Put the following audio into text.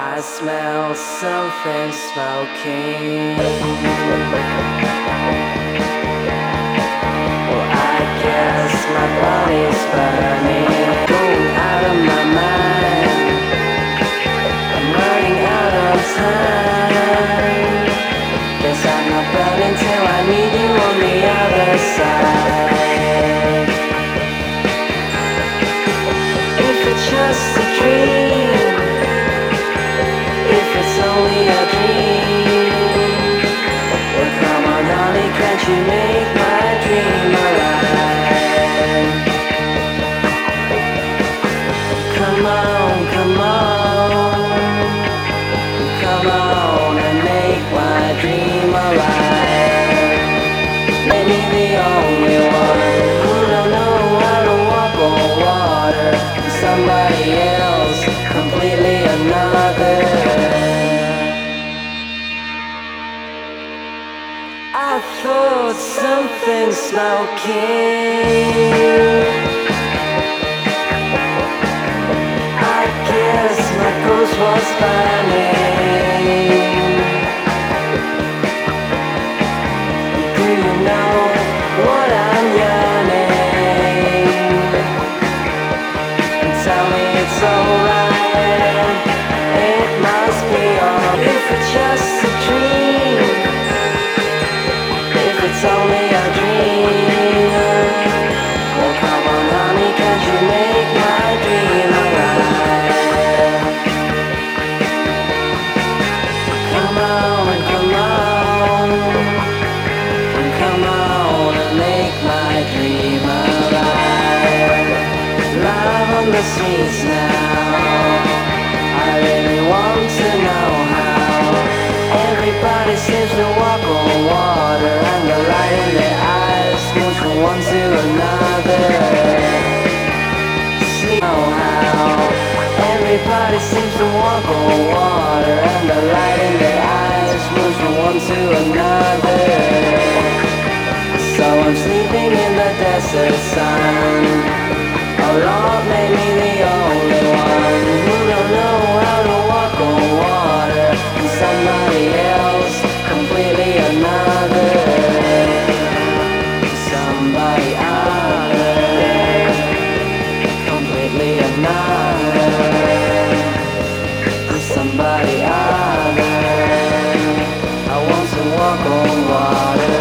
I smell something smoking. Well, I guess my body's burning. Going out of my mind. I'm running out of time. Guess I'm not burning till I meet you on the other side. If it's just a dream, if it's only a dream, well come on honey, can't you make my dream alive? Come on, come on, come on and make my dream alive. Make me the only one who don't know how to walk on water, somebody else, completely another. I thought something smoking. I guess my ghost was burning. Do you know what I'm yearning? Tell me it's alright. It must be all. If it's just a dream, if it's only a dream, well come on honey, can't you make my dream alive? Come on, come on, come on and make my dream alive. Live on the streets now, I really want to know how. Everybody seems to walk on water, and the light in their eyes moves from one to another. See how everybody seems to walk on water, and the light in their eyes moves from one to another. So I'm sleeping in the desert sun. Oh Lord, make me the only one who don't know how to walk on water, and somebody else, completely another. Somebody other, completely another. Somebody other. I want to walk on water.